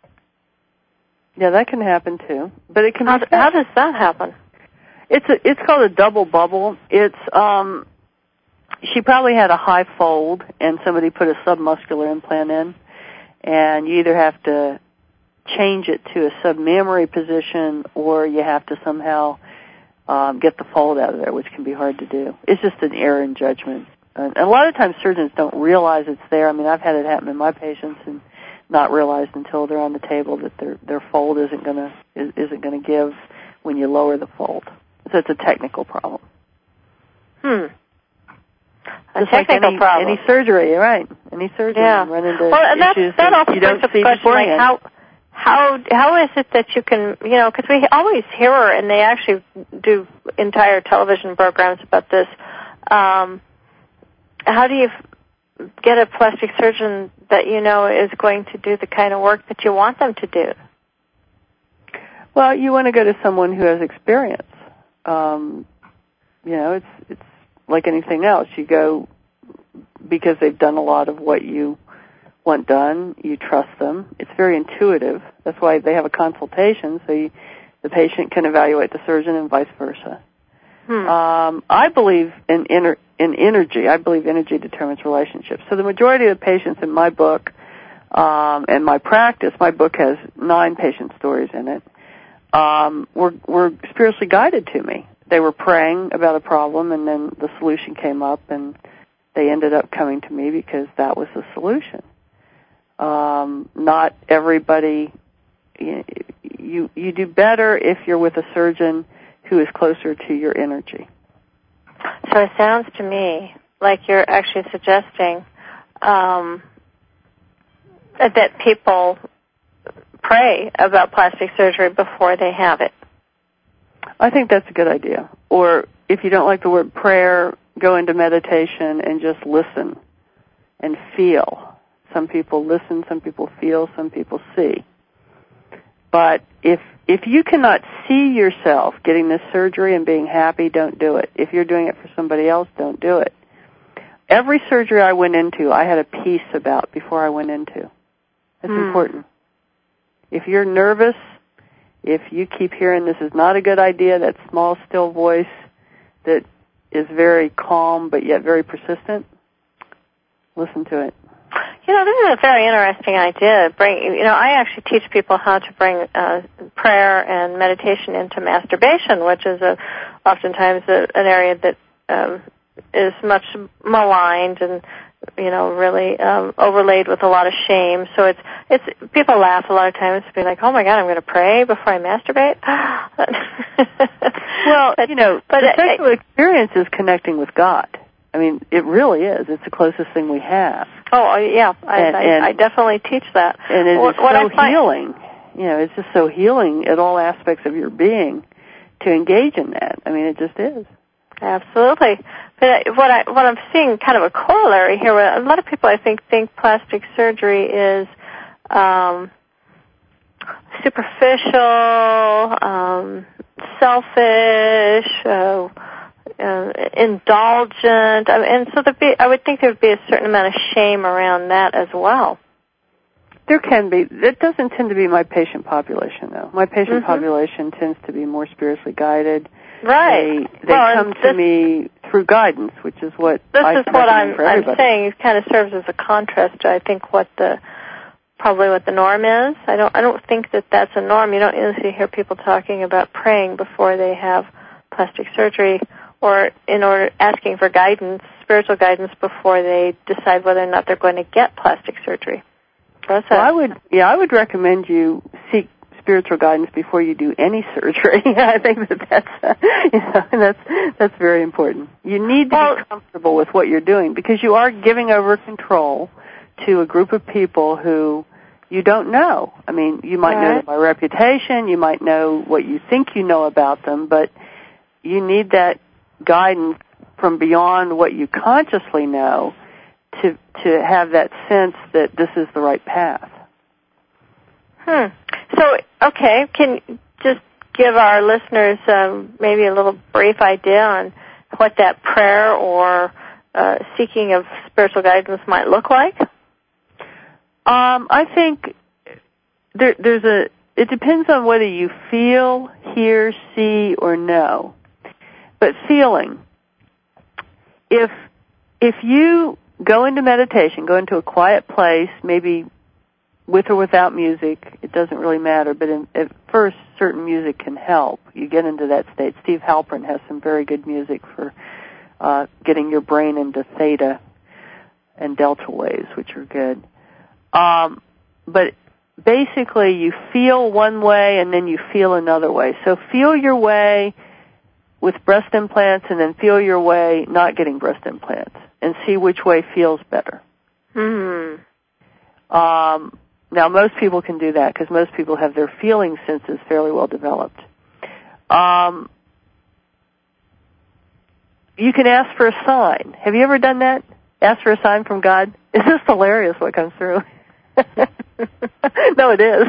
Yeah, that can happen too. But it can. How, how does that happen? It's a, it's called a double bubble. It's um. She probably had a high fold, and somebody put a submuscular implant in, and you either have to change it to a submammary position, or you have to somehow um, get the fold out of there, which can be hard to do. It's just an error in judgment. And a lot of times surgeons don't realize it's there. I mean, I've had it happen in my patients, and not realized until they're on the table that their their fold isn't gonna isn't gonna give when you lower the fold. So it's a technical problem. Hmm. A Just technical like any, problem. any surgery, you're right. Any surgery yeah. run into well, and issues that, that also that you don't brings up see the question, beforehand. like how how how is it that you can, you know, because we always hear her, and they actually do entire television programs about this. Um, how do you f- get a plastic surgeon that you know is going to do the kind of work that you want them to do? Well, you want to go to someone who has experience. Um, you know, it's it's like anything else. You go because they've done a lot of what you want done. You trust them. It's very intuitive. That's why they have a consultation, so you, the patient can evaluate the surgeon and vice versa. Hmm. Um, I believe in, inter, in energy. I believe energy determines relationships. So the majority of the patients in my book um, and my practice, my book has nine patient stories in it, um, were were spiritually guided to me. They were praying about a problem, and then the solution came up, and they ended up coming to me because that was the solution. Um, not everybody, you, you you do better if you're with a surgeon who is closer to your energy. So it sounds to me like you're actually suggesting um, that people pray about plastic surgery before they have it. I think that's a good idea. Or if you don't like the word prayer, go into meditation and just listen and feel. Some people listen, some people feel, some people see. But if if you cannot see yourself getting this surgery and being happy, don't do it. If you're doing it for somebody else, don't do it. Every surgery I went into, I had a peace about before I went into. That's hmm. important. If you're nervous, if you keep hearing this is not a good idea, that small, still voice that is very calm but yet very persistent, listen to it. You know, this is a very interesting idea. Bring, you know, I actually teach people how to bring uh, prayer and meditation into masturbation, which is a, oftentimes a, an area that um, is much maligned and, you know, really um, overlaid with a lot of shame. So it's it's people laugh a lot of times to be like, oh my God, I'm going to pray before I masturbate. Well, but, you know, but the it, sexual experience is connecting with God. I mean, it really is. It's the closest thing we have. Oh, yeah, I, and, I, and, I definitely teach that. And it what, is what so find, healing. You know, it's just so healing at all aspects of your being to engage in that. I mean, it just is. Absolutely. But what, I, what I'm seeing kind of a corollary here, where a lot of people, I think, think plastic surgery is um, superficial, um, selfish, uh, Uh, indulgent, I mean, and so be, I would think there would be a certain amount of shame around that as well. There can be. It doesn't tend to be my patient population, though. My patient mm-hmm. population tends to be more spiritually guided. Right. They, they well, come to me through guidance, which is what this I is what I'm, for everybody. I'm saying. It kind of serves as a contrast to, I think, what the probably what the norm is. I don't. I don't think that that's a norm. You don't usually hear people talking about praying before they have plastic surgery, or in order asking for guidance, spiritual guidance, before they decide whether or not they're going to get plastic surgery. Well, I would, yeah, I would recommend you seek spiritual guidance before you do any surgery. I think that that's, uh, you know, that's that's very important. You need to well, be comfortable with what you're doing, because you are giving over control to a group of people who you don't know. I mean, you might right. know them by reputation, you might know what you think you know about them, but you need that guidance from beyond what you consciously know to to have that sense that this is the right path. Hmm. So, okay, can you just give our listeners um, maybe a little brief idea on what that prayer or uh, seeking of spiritual guidance might look like? Um, I think there, there's a. It depends on whether you feel, hear, see, or know. But feeling, if if you go into meditation, go into a quiet place, maybe with or without music, it doesn't really matter, but in, at first certain music can help. You get into that state. Steve Halpern has some very good music for uh, getting your brain into theta and delta waves, which are good. Um, but basically you feel one way and then you feel another way. So feel your way with breast implants, and then feel your way not getting breast implants, and see which way feels better. Mm-hmm. Um, now, most people can do that, because most people have their feeling senses fairly well developed. Um, you can ask for a sign. Have you ever done that? Ask for a sign from God? It's just hilarious what comes through. No, it is.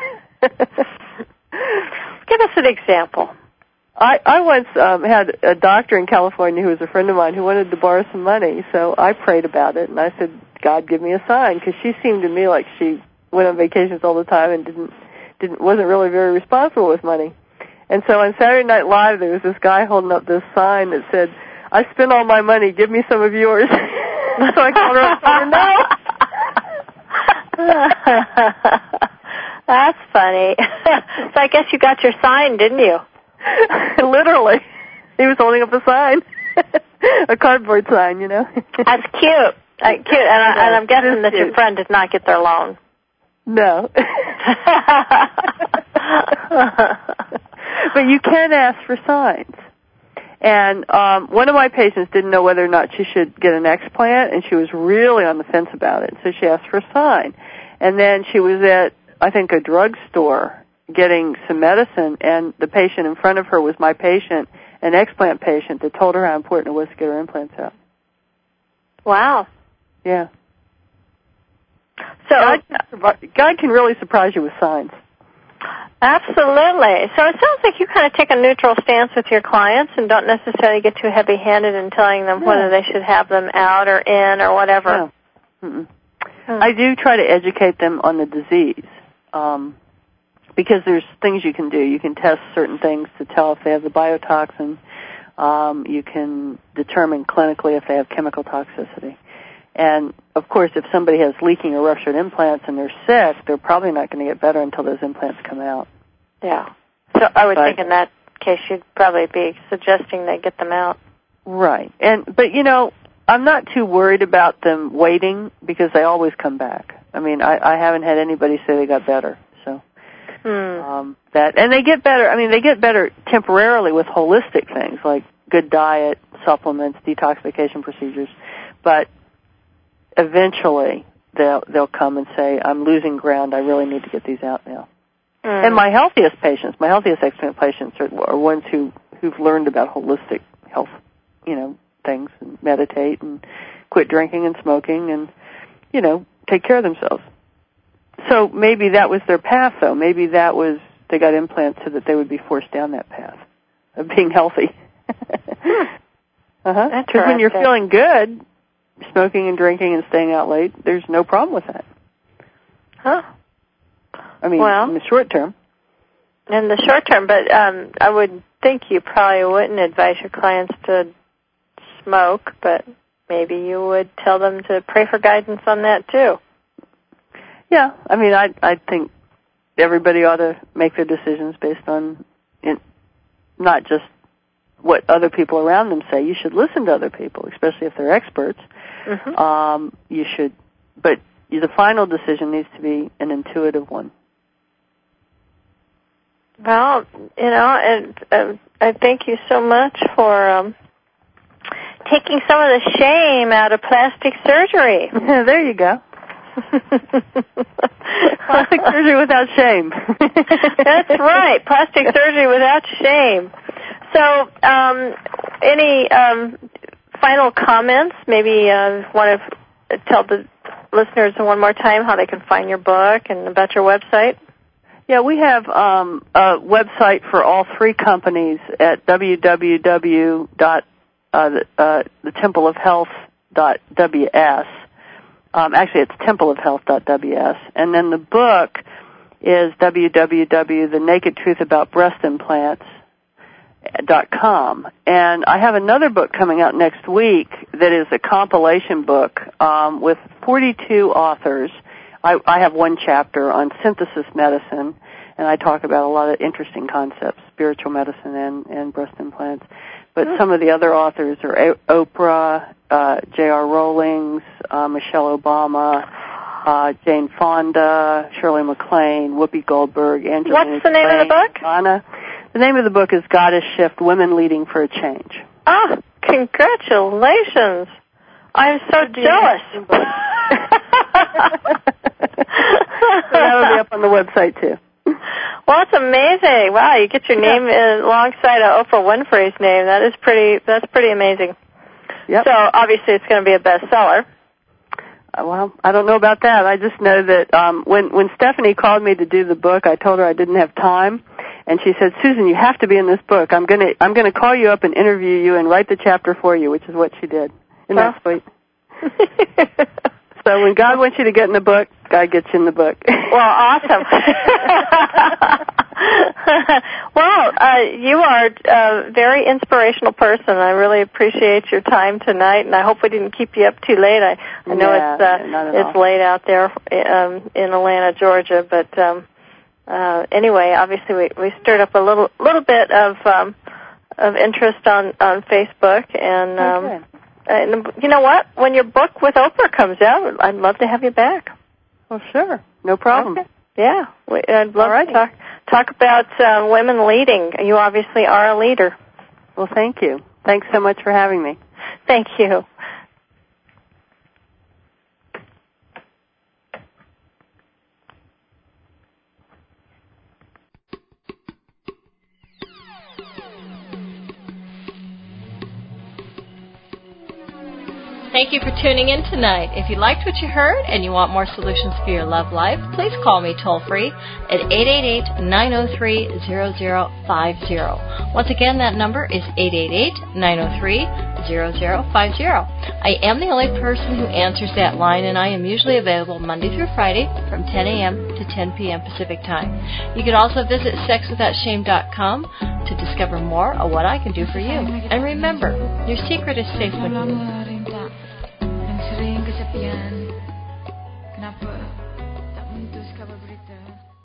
Give us an example. I, I once um, had a doctor in California who was a friend of mine who wanted to borrow some money, so I prayed about it, and I said, God, give me a sign, because she seemed to me like she went on vacations all the time and didn't, didn't wasn't really very responsible with money. And so on Saturday Night Live, there was this guy holding up this sign that said, I spent all my money, give me some of yours. So I called her up and told her no. That's funny. So I guess you got your sign, didn't you? Literally. He was holding up a sign. A cardboard sign, you know. That's cute. Uh, cute. And, I, and I'm guessing that your friend did not get their loan. No. But you can ask for signs. And um, one of my patients didn't know whether or not she should get an explant, and she was really on the fence about it. So she asked for a sign. And then she was at, I think, a drugstore getting some medicine, and the patient in front of her was my patient, an explant patient, that told her how important it was to get her implants out. Wow. Yeah. So God, God can really surprise you with signs. Absolutely. So it sounds like you kind of take a neutral stance with your clients and don't necessarily get too heavy-handed in telling them no. whether they should have them out or in or whatever. No. Mm-mm. Hmm. I do try to educate them on the disease um, because there's things you can do. You can test certain things to tell if they have the biotoxin. Um, you can determine clinically if they have chemical toxicity. And, of course, if somebody has leaking or ruptured implants and they're sick, they're probably not going to get better until those implants come out. Yeah. So I would but, think in that case you'd probably be suggesting they get them out. Right. And But, you know, I'm not too worried about them waiting because they always come back. I mean, I, I haven't had anybody say they got better. So hmm. um, that and they get better. I mean, they get better temporarily with holistic things like good diet, supplements, detoxification procedures. But eventually they'll they'll come and say, I'm losing ground, I really need to get these out now. Mm. And my healthiest patients, my healthiest explant patients are, are ones who, who've learned about holistic health, you know, things, and meditate and quit drinking and smoking and, you know, take care of themselves. So maybe that was their path, though. Maybe that was, they got implants so that they would be forced down that path of being healthy. uh-huh. Because when you're feeling good, smoking and drinking and staying out late, there's no problem with that. Huh. I mean, well, in the short term. In the short term, but um, I would think you probably wouldn't advise your clients to smoke, but maybe you would tell them to pray for guidance on that, too. Yeah. I mean, I I think everybody ought to make their decisions based on in, not just what other people around them say. You should listen to other people, especially if they're experts. Mm-hmm. Um, you should, but the final decision needs to be an intuitive one. Well, you know, and uh, I thank you so much for um, taking some of the shame out of plastic surgery. There you go. Plastic surgery without shame. That's right, plastic surgery without shame. So, um, any um, final comments? Maybe uh, want to tell the listeners one more time how they can find your book and about your website? Yeah, we have um, a website for all three companies at w w w dot the temple of health dot w s. Um, actually, it's temple of health dot w s. And then the book is w w w dot the naked truth about breast implants dot com. And I have another book coming out next week that is a compilation book um, with forty-two authors. I, I have one chapter on synthesis medicine, and I talk about a lot of interesting concepts, spiritual medicine and, and breast implants. But some of the other authors are Oprah, uh, J R Rowlings, uh, Michelle Obama, uh, Jane Fonda, Shirley MacLaine, Whoopi Goldberg, Angelina What's the name Blaine, of the book? Anna. The name of the book is Goddess Shift, Women Leading for a Change. Oh, congratulations. I'm so jealous. So that will be up on the website, too. Well, it's amazing. Wow, you get your name in, alongside of Oprah Winfrey's name. That is pretty. That's pretty amazing. Yep. So obviously, it's going to be a bestseller. Uh, well, I don't know about that. I just know that um, when when Stephanie called me to do the book, I told her I didn't have time, and she said, "Susan, you have to be in this book. I'm gonna I'm gonna call you up and interview you and write the chapter for you," which is what she did. Isn't that sweet? So when God wants you to get in the book, God gets you in the book. Well, awesome. Well, uh, you are a very inspirational person. I really appreciate your time tonight, and I hope we didn't keep you up too late. I, I know yeah, it's uh, yeah, it's all. late out there um, in Atlanta, Georgia, but um, uh, anyway, obviously we, we stirred up a little little bit of um, of interest on, on Facebook, and, um, okay. and you know what? When your book with Oprah comes out, I'd love to have you back. Well, sure, no problem. Okay. Yeah, we, I'd love Alrighty. to talk talk about uh, women leading. You obviously are a leader. Well, thank you. Thanks so much for having me. Thank you. Thank you for tuning in tonight. If you liked what you heard and you want more solutions for your love life, please call me toll-free at eight eight eight, nine oh three, zero zero five zero. Once again, that number is eight eight eight, nine oh three, zero zero five zero. I am the only person who answers that line, and I am usually available Monday through Friday from ten a.m. to ten p.m. Pacific Time. You can also visit sex without shame dot com to discover more of what I can do for you. And remember, your secret is safe with you. Sering kesepian